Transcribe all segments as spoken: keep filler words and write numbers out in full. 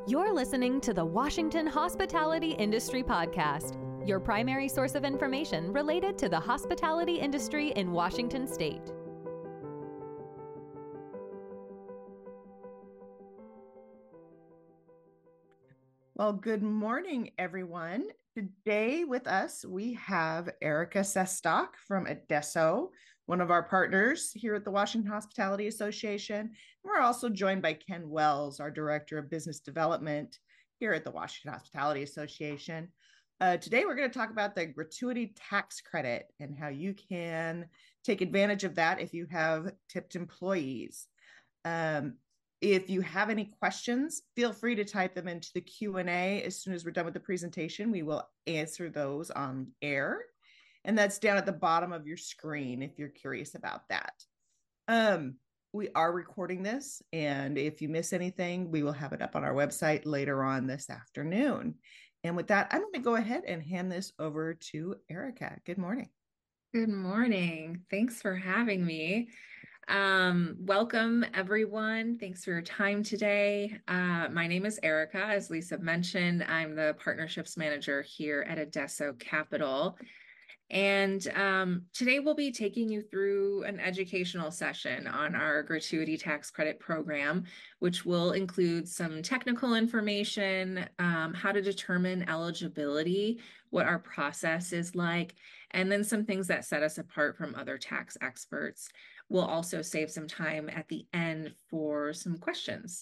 You're listening to the Washington Hospitality Industry Podcast, your primary source of information related to the hospitality industry in Washington State. Well, good morning, everyone. Today with us, we have Erica Sestock from Adesso, one of our partners here at the Washington Hospitality Association. We're also joined by Ken Wells, our Director of Business Development here at the Washington Hospitality Association. Uh, today, we're going to talk about the gratuity tax credit and how you can take advantage of that if you have tipped employees. Um, If you have any questions, feel free to type them into the Q and A. As soon as we're done with the presentation, we will answer those on air. And that's down at the bottom of your screen if you're curious about that. Um, we are recording this, and if you miss anything, we will have it up on our website later on this afternoon. And with that, I'm going to go ahead and hand this over to Erica. Good morning. Good morning. Thanks for having me. Um, welcome, everyone. Thanks for your time today. Uh, my name is Erica. As Lisa mentioned, I'm the partnerships manager here at Adesso Capital. And um, today we'll be taking you through an educational session on our gratuity tax credit program, which will include some technical information, um, how to determine eligibility, what our process is like, and then some things that set us apart from other tax experts. We'll also save some time at the end for some questions.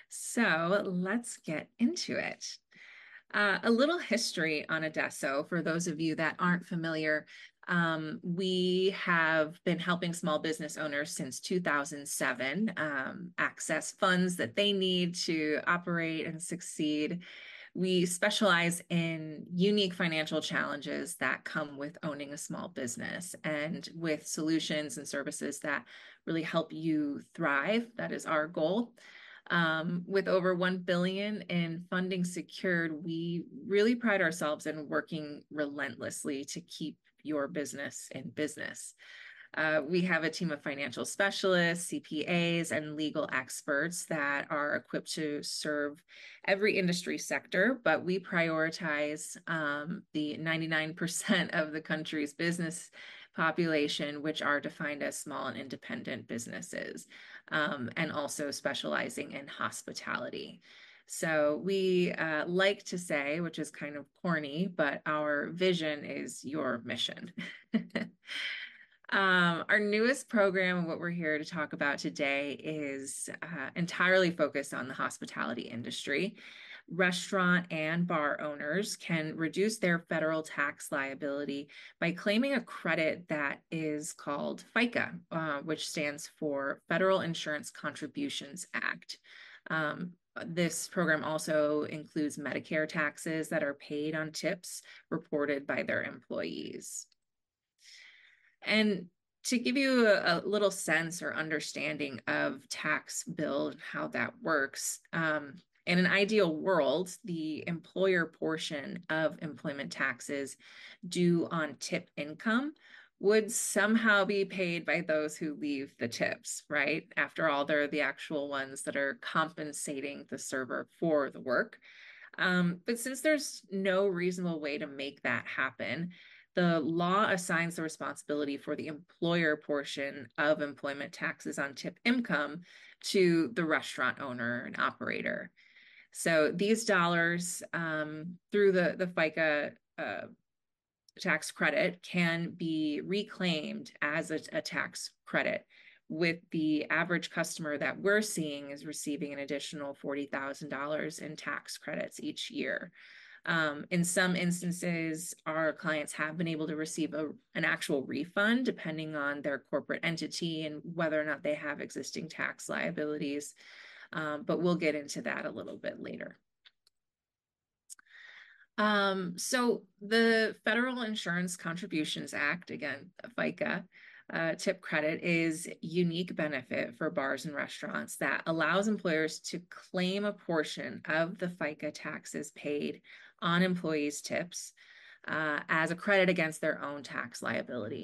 So let's get into it. Uh, a little history on Adesso for those of you that aren't familiar. Um, we have been helping small business owners since two thousand seven um, access funds that they need to operate and succeed. We specialize in unique financial challenges that come with owning a small business and with solutions and services that really help you thrive. That is our goal. Um, with over one billion dollars in funding secured, we really pride ourselves in working relentlessly to keep your business in business. Uh, we have a team of financial specialists, C P As, and legal experts that are equipped to serve every industry sector, but we prioritize um, the ninety-nine percent of the country's business population, which are defined as small and independent businesses, um, and also specializing in hospitality. So we uh, like to say, which is kind of corny, but our vision is your mission. Um, our newest program, and what we're here to talk about today, is uh, entirely focused on the hospitality industry. Restaurant and bar owners can reduce their federal tax liability by claiming a credit that is called FICA, uh, which stands for Federal Insurance Contributions Act. Um, This program also includes Medicare taxes that are paid on tips reported by their employees. And to give you a, a little sense or understanding of tax bill and how that works, um, in an ideal world, the employer portion of employment taxes due on tip income would somehow be paid by those who leave the tips, right? After all, they're the actual ones that are compensating the server for the work. Um, but since there's no reasonable way to make that happen, the law assigns the responsibility for the employer portion of employment taxes on tip income to the restaurant owner and operator. So these dollars um, through the, the FICA uh, tax credit can be reclaimed as a, a tax credit, with the average customer that we're seeing is receiving an additional forty thousand dollars in tax credits each year. Um, in some instances, our clients have been able to receive a, an actual refund depending on their corporate entity and whether or not they have existing tax liabilities. Um, but we'll get into that a little bit later. Um, so the Federal Insurance Contributions Act, again, FICA, uh, tip credit is unique benefit for bars and restaurants that allows employers to claim a portion of the FICA taxes paid on employees' tips uh, as a credit against their own tax liability.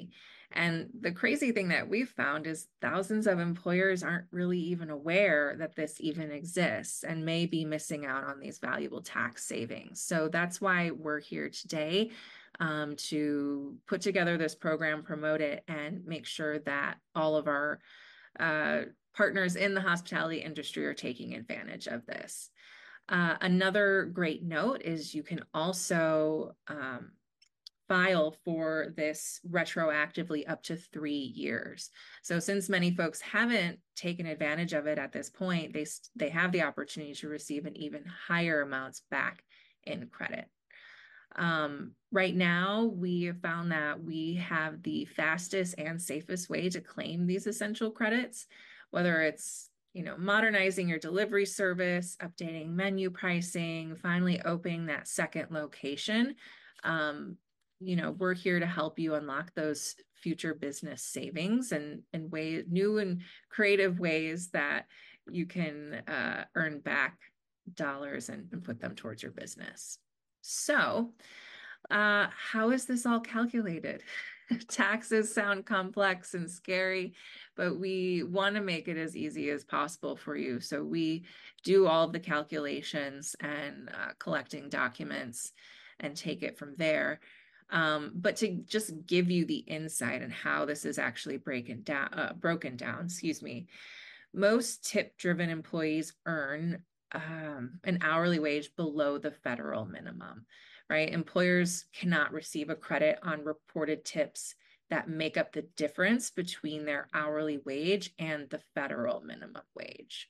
And the crazy thing that we've found is thousands of employers aren't really even aware that this even exists and may be missing out on these valuable tax savings. So that's why we're here today, um, to put together this program, promote it, and make sure that all of our uh, partners in the hospitality industry are taking advantage of this. Uh, another great note is you can also um, file for this retroactively up to three years. So since many folks haven't taken advantage of it at this point, they, they have the opportunity to receive an even higher amounts back in credit. Um, right now, we have found that we have the fastest and safest way to claim these essential credits, whether it's you know, modernizing your delivery service, updating menu pricing, finally opening that second location. Um, you know, we're here to help you unlock those future business savings and, and way, new and creative ways that you can uh, earn back dollars and, and put them towards your business. So uh, how is this all calculated? Taxes sound complex and scary, but we want to make it as easy as possible for you. So we do all of the calculations and uh, collecting documents and take it from there. Um, but to just give you the insight on how this is actually breaking down, uh, broken down, excuse me, most tip-driven employees earn um, an hourly wage below the federal minimum, right? Employers cannot receive a credit on reported tips that make up the difference between their hourly wage and the federal minimum wage.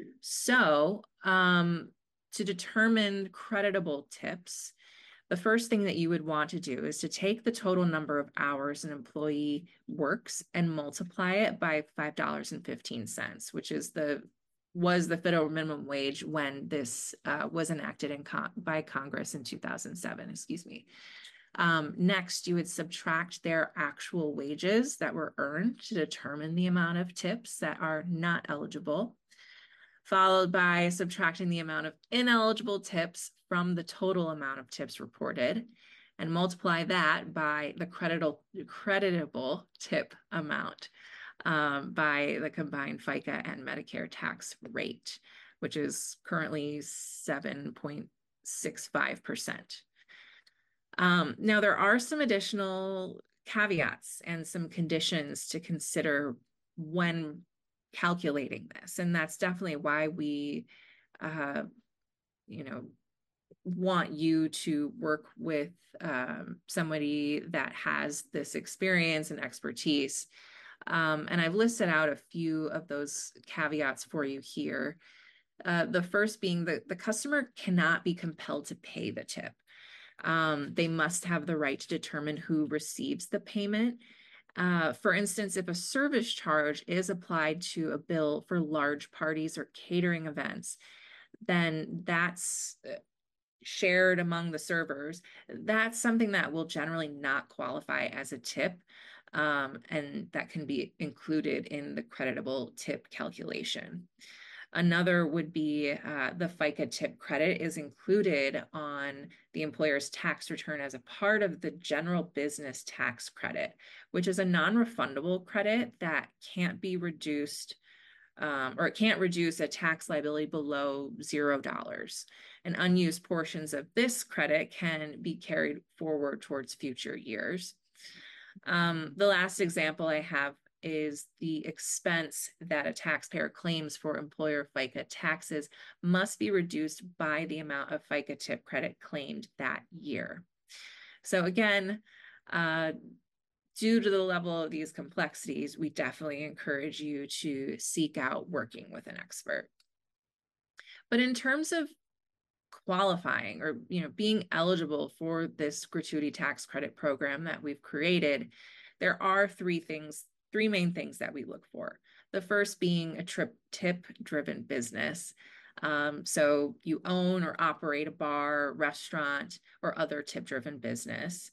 So um, to determine creditable tips, the first thing that you would want to do is to take the total number of hours an employee works and multiply it by five dollars and fifteen cents, which is the was the federal minimum wage when this uh, was enacted in con by Congress in two thousand seven, excuse me. Um, next, you would subtract their actual wages that were earned to determine the amount of tips that are not eligible, followed by subtracting the amount of ineligible tips from the total amount of tips reported, and multiply that by the creditable, creditable tip amount um, by the combined FICA and Medicare tax rate, which is currently seven point six five percent. Um, now, there are some additional caveats and some conditions to consider when calculating this. And that's definitely why we, uh, you know, want you to work with um, somebody that has this experience and expertise. Um, and I've listed out a few of those caveats for you here. Uh, the first being that the customer cannot be compelled to pay the tip. Um, they must have the right to determine who receives the payment. Uh, for instance, if a service charge is applied to a bill for large parties or catering events, then that's shared among the servers. That's something that will generally not qualify as a tip, um, and that can be included in the creditable tip calculation. Another would be uh, the FICA tip credit is included on the employer's tax return as a part of the general business tax credit, which is a non-refundable credit that can't be reduced um, or it can't reduce a tax liability below zero dollars. And unused portions of this credit can be carried forward towards future years. Um, the last example I have is the expense that a taxpayer claims for employer FICA taxes must be reduced by the amount of FICA tip credit claimed that year. So again, uh, due to the level of these complexities, we definitely encourage you to seek out working with an expert. But in terms of qualifying or you know being eligible for this gratuity tax credit program that we've created, there are three things Three main things that we look for. The first being a trip tip-driven business. Um, so you own or operate a bar, restaurant, or other tip-driven business.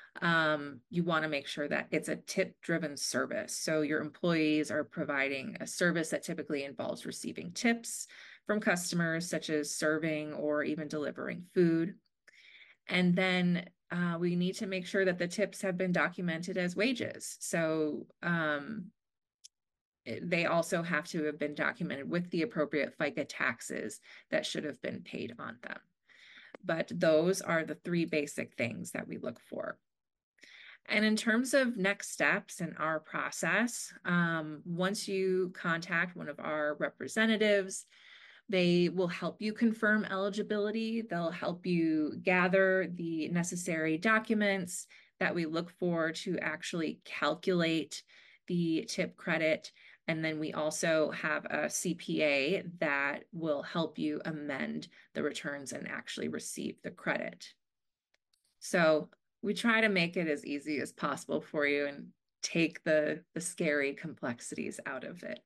Um, you want to make sure that it's a tip-driven service. So your employees are providing a service that typically involves receiving tips from customers, such as serving or even delivering food. And then uh, we need to make sure that the tips have been documented as wages. So um, it, they also have to have been documented with the appropriate FICA taxes that should have been paid on them. But those are the three basic things that we look for. And in terms of next steps in our process, um, once you contact one of our representatives, they will help you confirm eligibility. They'll help you gather the necessary documents that we look for to actually calculate the tip credit. And then we also have a C P A that will help you amend the returns and actually receive the credit. So we try to make it as easy as possible for you and take the, the scary complexities out of it.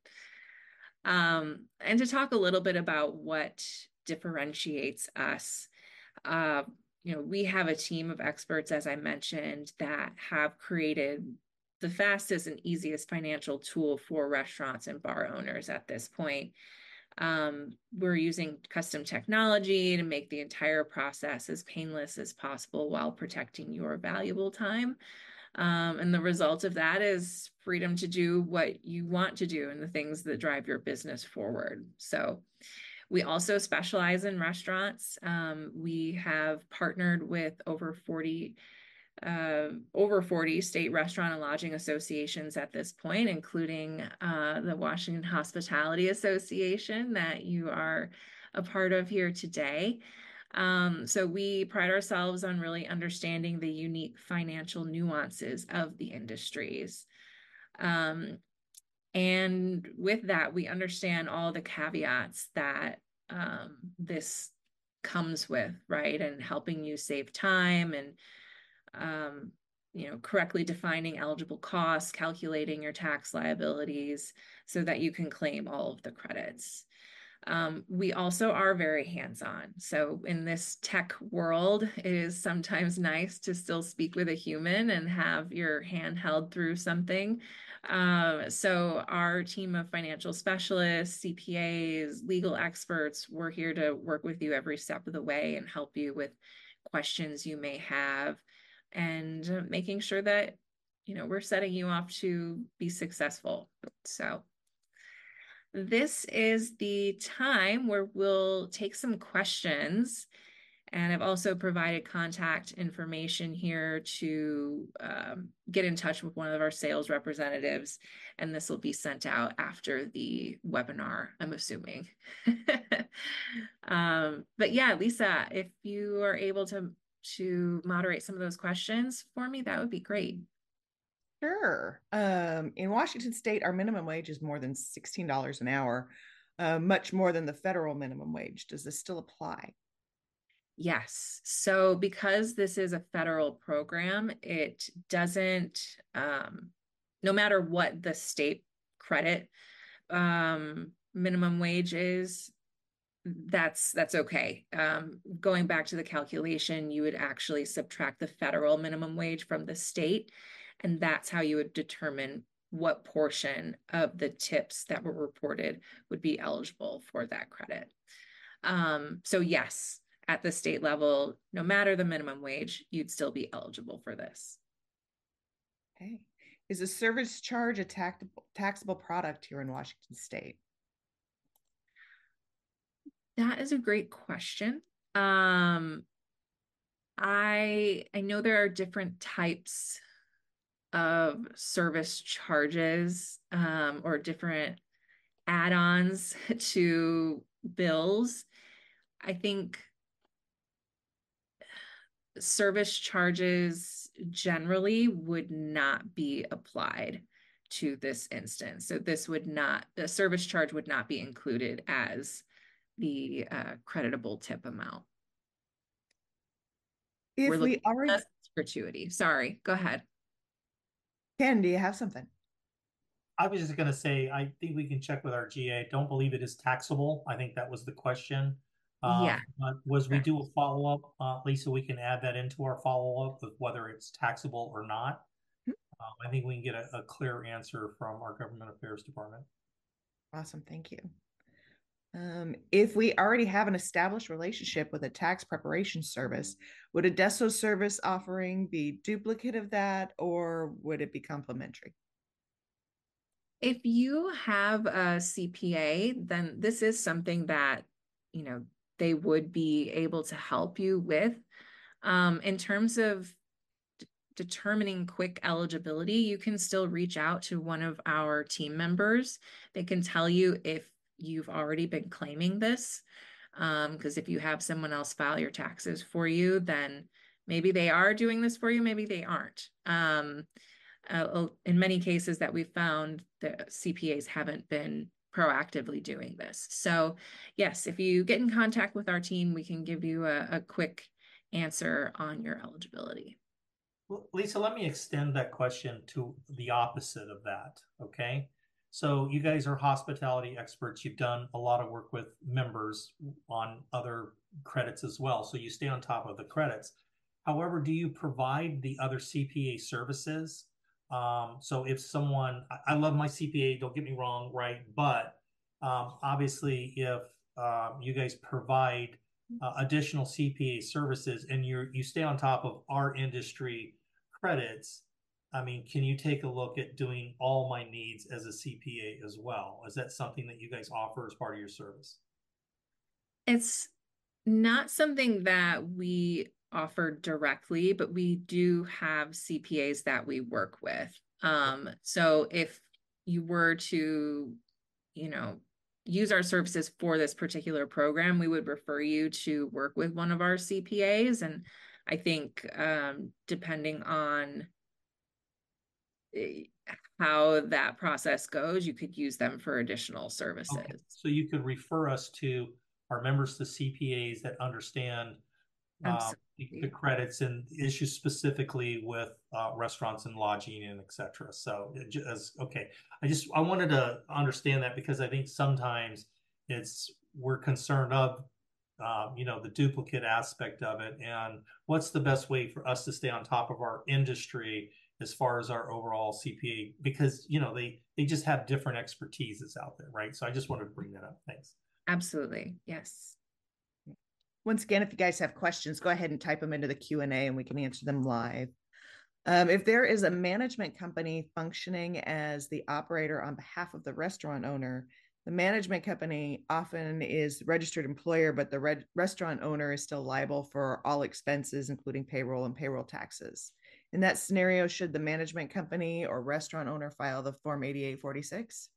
Um, and to talk a little bit about what differentiates us, uh, you know, we have a team of experts, as I mentioned, that have created the fastest and easiest financial tool for restaurants and bar owners at this point. Um, we're using custom technology to make the entire process as painless as possible while protecting your valuable time. Um, and the result of that is freedom to do what you want to do and the things that drive your business forward. So we also specialize in restaurants. Um, we have partnered with over forty Uh, over forty state restaurant and lodging associations at this point, including uh, the Washington Hospitality Association that you are a part of here today. Um, so we pride ourselves on really understanding the unique financial nuances of the industries. Um, and with that, we understand all the caveats that um, this comes with, right? And helping you save time and Um, you know, correctly defining eligible costs, calculating your tax liabilities so that you can claim all of the credits. Um, we also are very hands-on. So in this tech world, it is sometimes nice to still speak with a human and have your hand held through something. Um, so our team of financial specialists, C P As, legal experts, we're here to work with you every step of the way and help you with questions you may have, and making sure that, you know, we're setting you up to be successful. So this is the time where we'll take some questions. And I've also provided contact information here to um, get in touch with one of our sales representatives. And this will be sent out after the webinar, I'm assuming. um, but yeah, Lisa, if you are able to to moderate some of those questions for me, that would be great. Sure. Um, in Washington State, our minimum wage is more than sixteen dollars an hour, uh, much more than the federal minimum wage. Does this still apply? Yes. So because this is a federal program, it doesn't, um, no matter what the state credit um, minimum wage is, that's that's okay. Um, going back to the calculation, you would actually subtract the federal minimum wage from the state, and that's how you would determine what portion of the tips that were reported would be eligible for that credit. Um, so yes, at the state level, no matter the minimum wage, you'd still be eligible for this. Okay. Is a service charge a taxable, taxable product here in Washington State? That is a great question. Um, I I know there are different types of service charges um, or different add-ons to bills. I think service charges generally would not be applied to this instance. So this would not, the service charge would not be included as the uh, creditable tip amount. If We're looking we already at gratuity. Sorry, go ahead. Ken, do you have something? I was just going to say, I think we can check with our G A. Don't believe it is taxable. I think that was the question. Um, Yeah. but was we do a follow-up, uh, Lisa, we can add that into our follow-up with whether it's taxable or not. Um, I think we can get a, a clear answer from our government affairs department. Awesome. Thank you. Um, if we already have an established relationship with a tax preparation service, would Adesso service offering be duplicate of that, or would it be complementary? If you have a C P A, then this is something that, you know, they would be able to help you with. Um, in terms of d- determining quick eligibility, you can still reach out to one of our team members. They can tell you if you've already been claiming this. Um, because if you have someone else file your taxes for you, then maybe they are doing this for you, maybe they aren't. Um, uh, in many cases that we've found, the C P As haven't been proactively doing this. So yes, if you get in contact with our team, we can give you a, a quick answer on your eligibility. Well, Lisa, let me extend that question to the opposite of that. Okay. So you guys are hospitality experts. You've done a lot of work with members on other credits as well. So you stay on top of the credits. However, do you provide the other C P A services? Um, so if someone, I, I love my C P A, don't get me wrong, right? But um, obviously, if uh, you guys provide uh, additional C P A services and you you stay on top of our industry credits, I mean, can you take a look at doing all my needs as a C P A as well? Is that something that you guys offer as part of your service? It's not something that we offer directly, but we do have C P As that we work with. Um, so if you were to, you know, use our services for this particular program, we would refer you to work with one of our C P As. And I think um, depending on how that process goes, you could use them for additional services. Okay. So you could refer us to our members, the C P As that understand um, the, the credits and issues specifically with uh, restaurants and lodging and et cetera. So as okay, I just I wanted to understand that because I think sometimes it's we're concerned of um, you know the duplicate aspect of it and what's the best way for us to stay on top of our industry as far as our overall C P A because you know they they just have different expertises out there, right? So I just wanted to bring that up. Thanks. Absolutely, yes. Once again, if you guys have questions, go ahead and type them into the Q and A and we can answer them live. Um, if there is a management company functioning as the operator on behalf of the restaurant owner, the management company often is registered employer, but the re- restaurant owner is still liable for all expenses, including payroll and payroll taxes. In that scenario, should the management company or restaurant owner file the Form eighty-eight forty-six?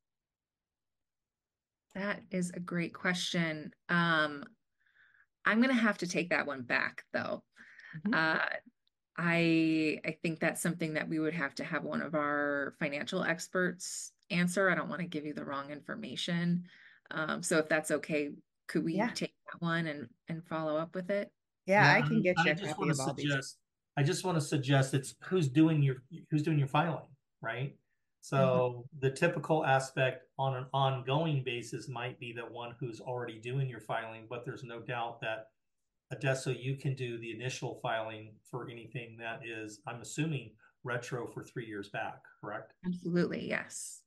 That is a great question. Um, I'm going to have to take that one back, though. Mm-hmm. Uh, I I think that's something that we would have to have one of our financial experts answer. I don't want to give you the wrong information. Um, so if that's okay, could we yeah. take that one and, and follow up with it? Yeah, yeah I can get you I a just copy want of to all suggest, these. I just want to suggest it's who's doing your who's doing your filing, right? So mm-hmm. the typical aspect on an ongoing basis might be that one who's already doing your filing, but there's no doubt that Adesso, you can do the initial filing for anything that is, I'm assuming, retro for three years back, correct? Absolutely, yes.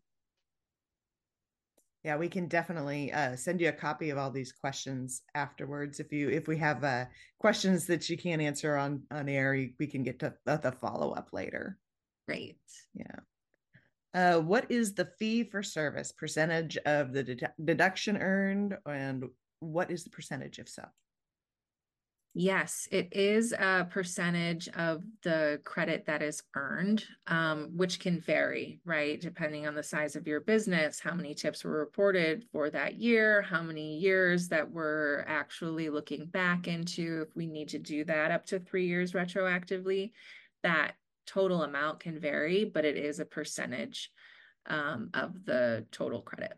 Yeah, we can definitely uh, send you a copy of all these questions afterwards. If you if we have uh, questions that you can't answer on on air, we can get to uh, the follow up later. Great. Yeah. Uh, what is the fee for service percentage of the de- deduction earned, and what is the percentage if so? Yes, it is a percentage of the credit that is earned, um, which can vary, right? Depending on the size of your business, how many tips were reported for that year, how many years that we're actually looking back into. If we need to do that up to three years retroactively, that total amount can vary, but it is a percentage um, of the total credit.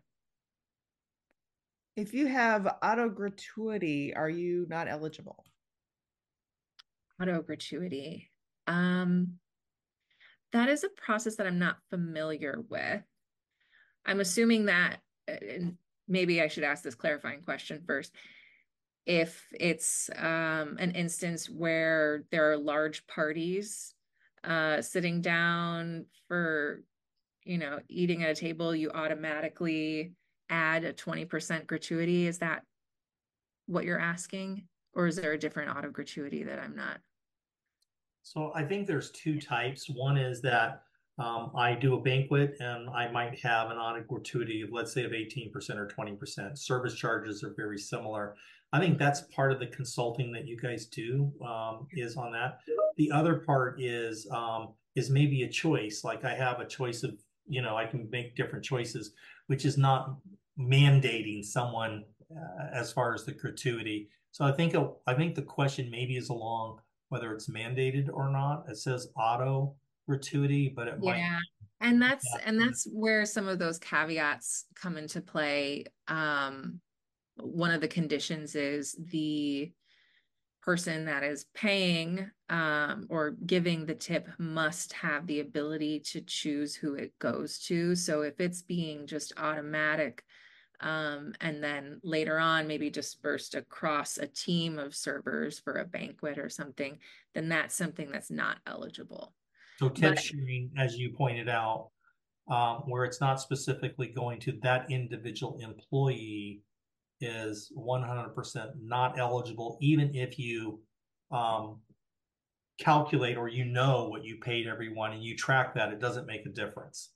If you have auto gratuity, are you not eligible? Auto gratuity. Um, that is a process that I'm not familiar with. I'm assuming that, and maybe I should ask this clarifying question first. If it's um, an instance where there are large parties uh, sitting down for, you know, eating at a table, you automatically add a twenty percent gratuity? Is that what you're asking? Or is there a different auto gratuity that I'm not? So I think there's two types. One is that um, I do a banquet and I might have an auto gratuity of, let's say, of eighteen percent or twenty percent. Service charges are very similar. I think that's part of the consulting that you guys do, um, is on that. The other part is um, is maybe a choice. Like I have a choice of, you know, I can make different choices, which is not mandating someone uh, as far as the gratuity. So I think a, I think the question maybe is along whether it's mandated or not. It says auto gratuity, but it might. Yeah. And that's and that's where some of those caveats come into play. Um, one of the conditions is the person that is paying um, or giving the tip must have the ability to choose who it goes to. So if it's being just automatic, um, and then later on maybe dispersed across a team of servers for a banquet or something, then that's something that's not eligible. So tip But, sharing, as you pointed out, um, where it's not specifically going to that individual employee, is one hundred percent not eligible, even if you um, calculate or you know what you paid everyone and you track that, it doesn't make a difference.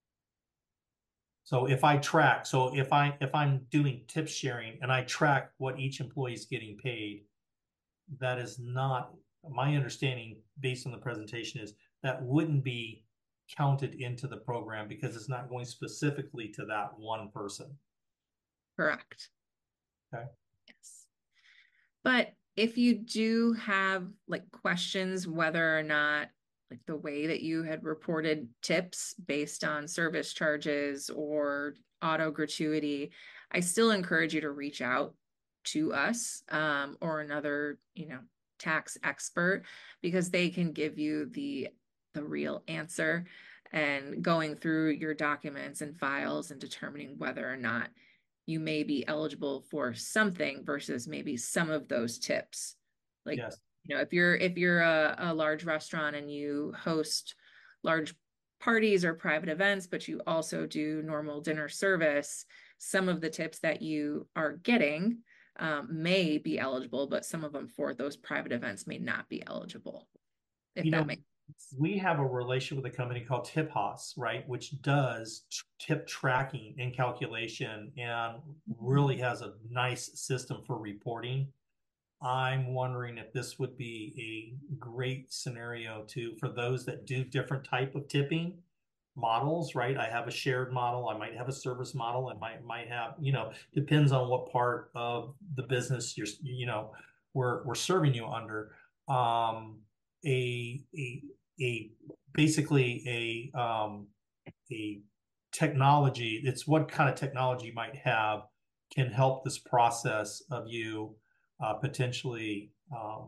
So if I track, so if I if I'm doing tip sharing and I track what each employee is getting paid, that is not, my understanding based on the presentation is that wouldn't be counted into the program because it's not going specifically to that one person. correct. Okay. Yes. But if you do have like questions whether or not like the way that you had reported tips based on service charges or auto gratuity, I still encourage you to reach out to us um, or another, you know, tax expert, because they can give you the the real answer, and going through your documents and files and determining whether or not you may be eligible for something versus maybe some of those tips. Like, yes. you know, if you're if you're a, a large restaurant and you host large parties or private events, but you also do normal dinner service, some of the tips that you are getting um, may be eligible, but some of them for those private events may not be eligible, if You that know, makes sense. we have a relationship with a company called TipHos, right, which does tip tracking and calculation and really has a nice system for reporting. I'm wondering if this would be a great scenario to, for those that do different type of tipping models, right? I have a shared model. I might have a service model. I might might have, you know, depends on what part of the business you're, you know, we're we're serving you under. Um, a a a basically a um a technology. It's what kind of technology you might have can help this process of you uh, potentially um,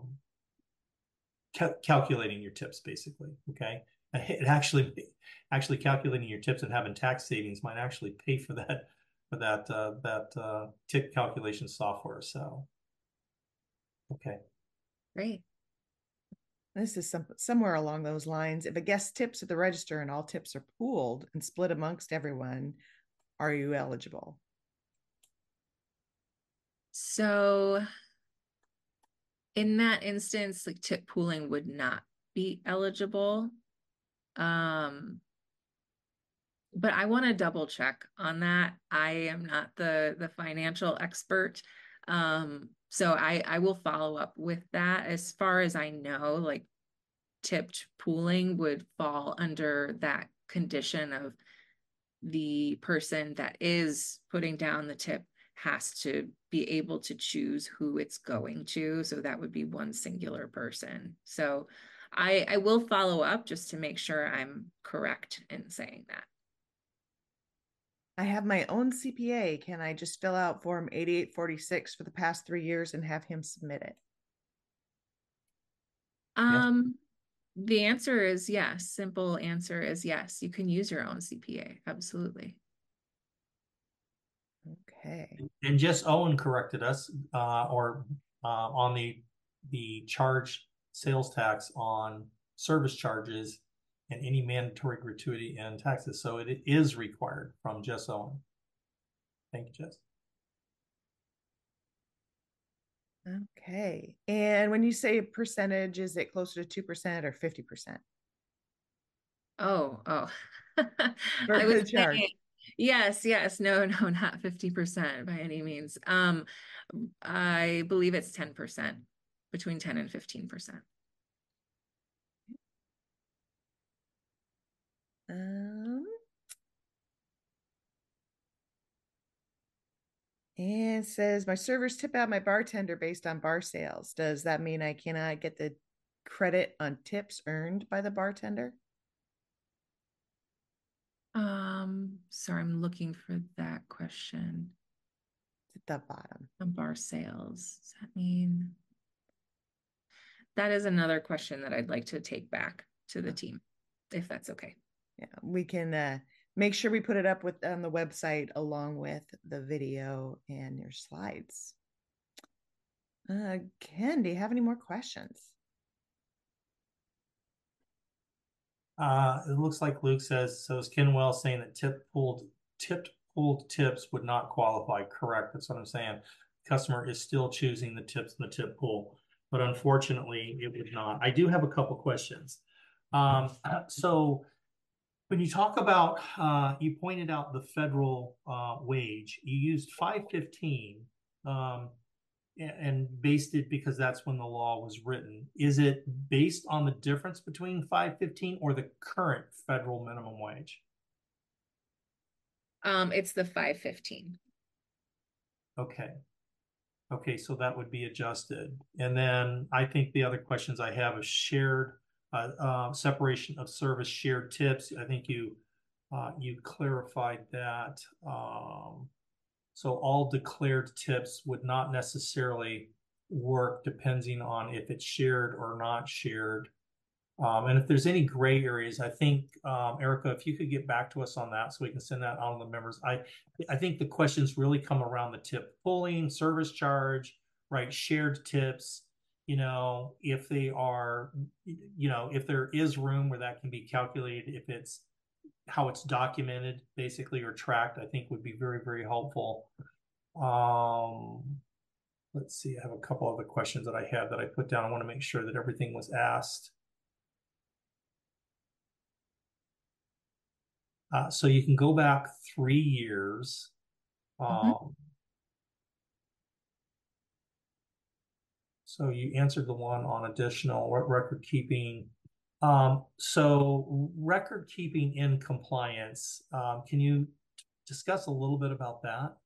ca- calculating your tips, basically. Okay, it actually actually calculating your tips and having tax savings might actually pay for that for that uh, that uh, tip calculation software. So, okay, Great. This is some, somewhere along those lines. If a guest tips at the register and all tips are pooled and split amongst everyone, are you eligible? So in that instance, like tip pooling would not be eligible. Um, but I want to double check on that. I am not the the financial expert. Um, so I I will follow up with that. As far as I know, like tipped pooling would fall under that condition of the person that is putting down the tip has to be able to choose who it's going to. So that would be one singular person. So I, I will follow up just to make sure I'm correct in saying that. I have my own C P A. Can I just fill out form eighty-eight forty-six for the past three years and have him submit it? Um, yes. The answer is yes. Simple answer is yes. You can use your own C P A. Absolutely. Okay. And just Owen corrected us, uh, or uh, on the the charge sales tax on service charges and any mandatory gratuity and taxes. So it is required from Jess Owen. Thank you, Jess. Okay. And when you say percentage, is it closer to two percent or fifty percent? Oh, oh. For I was the charge. saying, yes, yes. No, no, not fifty percent by any means. Um, I believe it's ten percent, between ten and fifteen percent. Um, and it says my servers tip out my bartender based on bar sales. Does that mean I cannot get the credit on tips earned by the bartender? Um, sorry, I'm looking for that question. It's at the bottom. On bar sales. Does that mean? That is another question that I'd like to take back to the team, if that's okay. Yeah, we can uh, make sure we put it up with on the website along with the video and your slides. Uh, Ken, do you have any more questions? Uh, it looks like Luke says, so is Ken Wells saying that tip pulled, tipped pulled tips would not qualify? Correct. That's what I'm saying. Customer is still choosing the tips in the tip pool, but unfortunately it would not. I do have a couple questions. Um, so when you talk about, uh, you pointed out the federal uh, wage, you used five fifteen um, and based it because that's when the law was written. Is it based on the difference between five fifteen or the current federal minimum wage? Um, it's the five fifteen. Okay. Okay, so that would be adjusted. And then I think the other questions I have is shared uh, uh, separation of service, shared tips. I think you uh, you clarified that. Um, so all declared tips would not necessarily work depending on if it's shared or not shared. Um, and if there's any gray areas, I think, um, Erica, if you could get back to us on that so we can send that on to the members. I, I think the questions really come around the tip pulling, service charge, right? Shared tips, you know, if they are, you know, if there is room where that can be calculated, if it's how it's documented basically or tracked, I think would be very, very helpful. Um, let's see, I have a couple other questions that I have that I put down. I want to make sure that everything was asked. Uh, so you can go back three years. Um, mm-hmm. So you answered the one on additional record keeping. Um, so record keeping in compliance, um, can you discuss a little bit about that?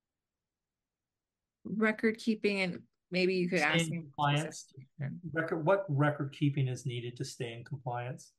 Record keeping, and maybe you could ask me compliance. Record, what record keeping is needed to stay in compliance?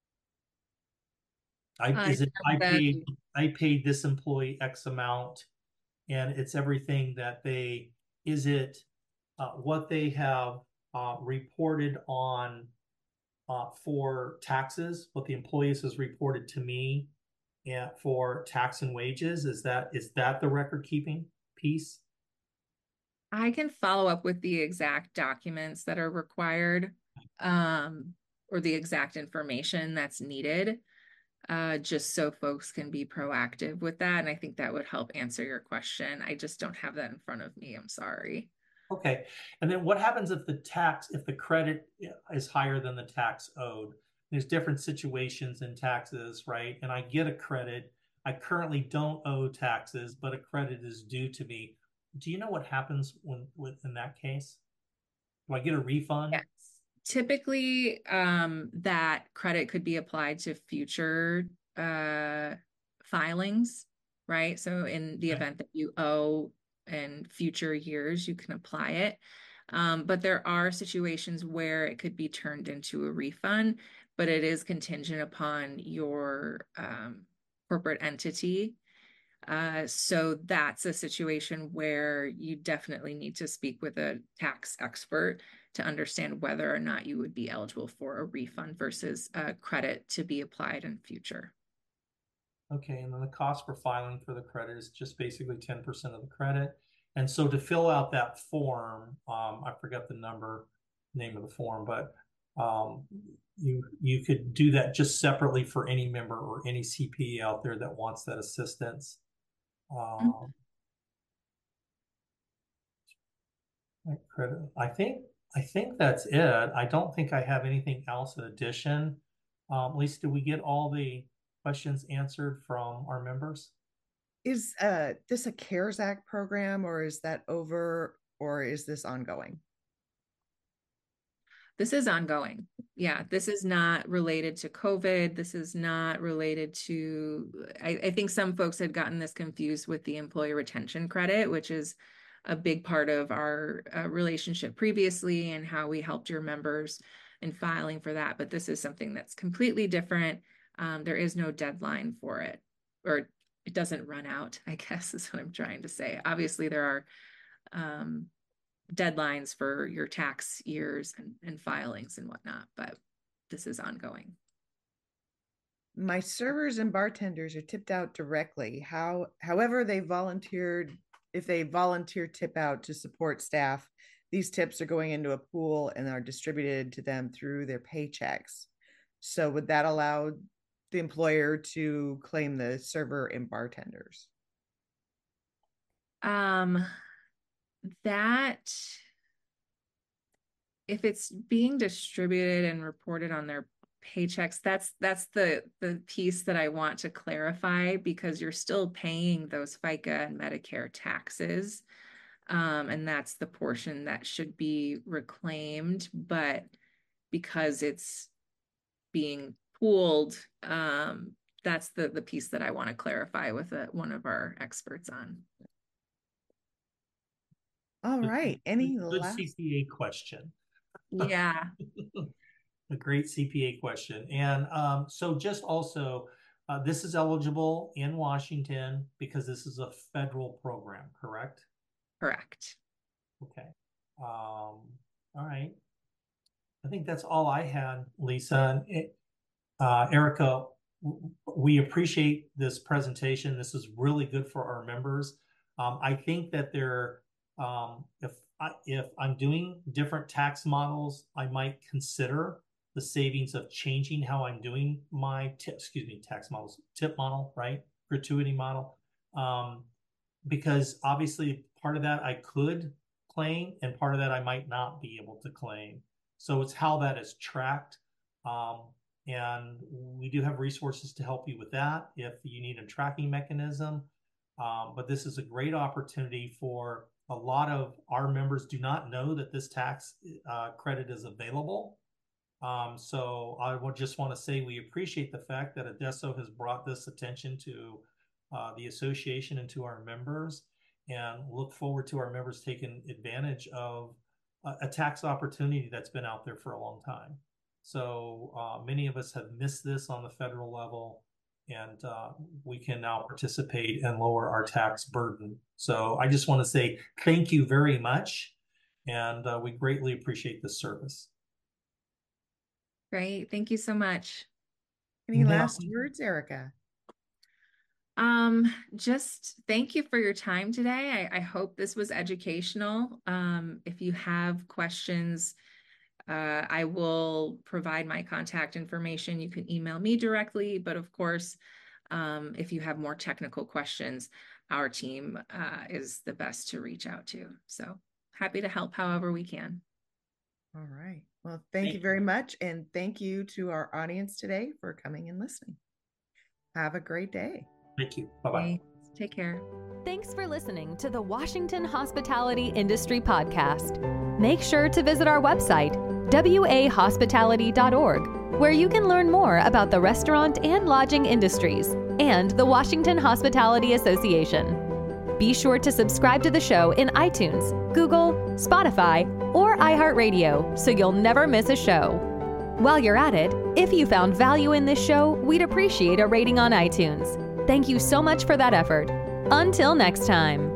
I, uh, is it I paid I paid this employee X amount, and it's everything that they is it uh, what they have uh, reported on uh, for taxes, what the employees has reported to me, and for tax and wages, is that is that the record keeping piece? I can follow up with the exact documents that are required, um, or the exact information that's needed. Uh, just so folks can be proactive with that. And I think that would help answer your question. I just don't have that in front of me. I'm sorry. Okay. And then what happens if the tax, if the credit is higher than the tax owed? There's different situations in taxes, right? And I get a credit. I currently don't owe taxes, but a credit is due to me. Do you know what happens when, when in that case? Do I get a refund? Yes. Typically, um, that credit could be applied to future uh, filings, right? So in the okay. event that you owe in future years, you can apply it. Um, but there are situations where it could be turned into a refund, but it is contingent upon your um, corporate entity. Uh, so that's a situation where you definitely need to speak with a tax expert to understand whether or not you would be eligible for a refund versus a credit to be applied in future. Okay, and then the cost for filing for the credit is just basically ten percent of the credit. And so to fill out that form, um, I forgot the number, name of the form, but um, you you could do that just separately for any member or any C P A out there that wants that assistance. Um, I think I think that's it. I don't think I have anything else in addition. Um, Lisa, did we get all the questions answered from our members? Is uh, this a CARES Act program, or is that over, or is this ongoing? This is ongoing. Yeah, this is not related to COVID. This is not related to, I, I think some folks had gotten this confused with the employee retention credit, which is a big part of our uh, relationship previously and how we helped your members in filing for that. But this is something that's completely different. Um, there is no deadline for it, or it doesn't run out, I guess is what I'm trying to say. Obviously, there are um, deadlines for your tax years and, and filings and whatnot, but this is ongoing. My servers and bartenders are tipped out directly. How, however, they volunteered, if they volunteer tip out to support staff, these tips are going into a pool and are distributed to them through their paychecks. So would that allow the employer to claim the server and bartenders? Um, that, if it's being distributed and reported on their paychecks, that's that's the the piece that I want to clarify, because you're still paying those FICA and Medicare taxes, um, and that's the portion that should be reclaimed. But because it's being pooled, um, that's the the piece that I want to clarify with a, one of our experts on. All right. Any good last... C P A question? Yeah. A great C P A question. And um, so just also, uh, this is eligible in Washington because this is a federal program, correct? Correct. Okay. Um, all right. I think that's all I had, Lisa. And it, uh, Erica, we appreciate this presentation. This is really good for our members. Um, I think that they're, um, if, I, if I'm doing different tax models, I might consider the savings of changing how I'm doing my tip, excuse me, tax models, tip model, right? Gratuity model. Um, because obviously part of that I could claim and part of that I might not be able to claim. So it's how that is tracked. Um, and we do have resources to help you with that if you need a tracking mechanism. Um, but this is a great opportunity for a lot of our members do not know that this tax uh, credit is available. Um, so I would just want to say we appreciate the fact that Adesso has brought this attention to uh, the association and to our members, and look forward to our members taking advantage of a, a tax opportunity that's been out there for a long time. So uh, many of us have missed this on the federal level, and uh, we can now participate and lower our tax burden. So I just want to say thank you very much, and uh, we greatly appreciate this service. Great. Thank you so much. Any last words, Erica? Um, just thank you for your time today. I, I hope this was educational. Um, if you have questions, uh, I will provide my contact information. You can email me directly, but of course, um, if you have more technical questions, our team uh, is the best to reach out to. So happy to help however we can. All right. Well, thank, thank you very much. And thank you to our audience today for coming and listening. Have a great day. Thank you. Bye-bye. Take care. Thanks for listening to the Washington Hospitality Industry Podcast. Make sure to visit our website, w a hospitality dot org, where you can learn more about the restaurant and lodging industries and the Washington Hospitality Association. Be sure to subscribe to the show in iTunes, Google, Spotify, or iHeartRadio so you'll never miss a show. While you're at it, if you found value in this show, we'd appreciate a rating on iTunes. Thank you so much for that effort. Until next time.